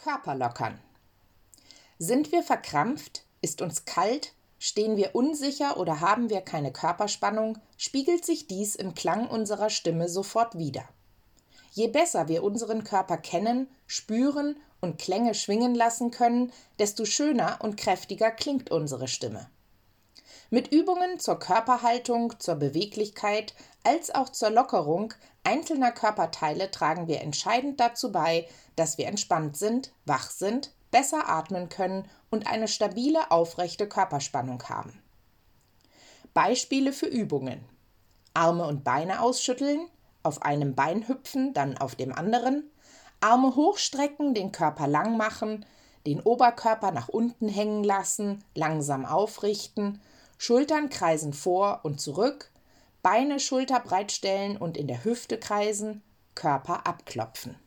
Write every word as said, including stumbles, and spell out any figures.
Körper lockern. Sind wir verkrampft? Ist uns kalt? Stehen wir unsicher oder haben wir keine Körperspannung, spiegelt sich dies im Klang unserer Stimme sofort wider. Je besser wir unseren Körper kennen, spüren und Klänge schwingen lassen können, desto schöner und kräftiger klingt unsere Stimme. Mit Übungen zur Körperhaltung, zur Beweglichkeit als auch zur Lockerung einzelner Körperteile tragen wir entscheidend dazu bei, dass wir entspannt sind, wach sind, besser atmen können und eine stabile, aufrechte Körperspannung haben. Beispiele für Übungen: Arme und Beine ausschütteln, auf einem Bein hüpfen, dann auf dem anderen, Arme hochstrecken, den Körper lang machen, den Oberkörper nach unten hängen lassen, langsam aufrichten, Schultern kreisen vor und zurück, Beine schulterbreit stellen und in der Hüfte kreisen, Körper abklopfen.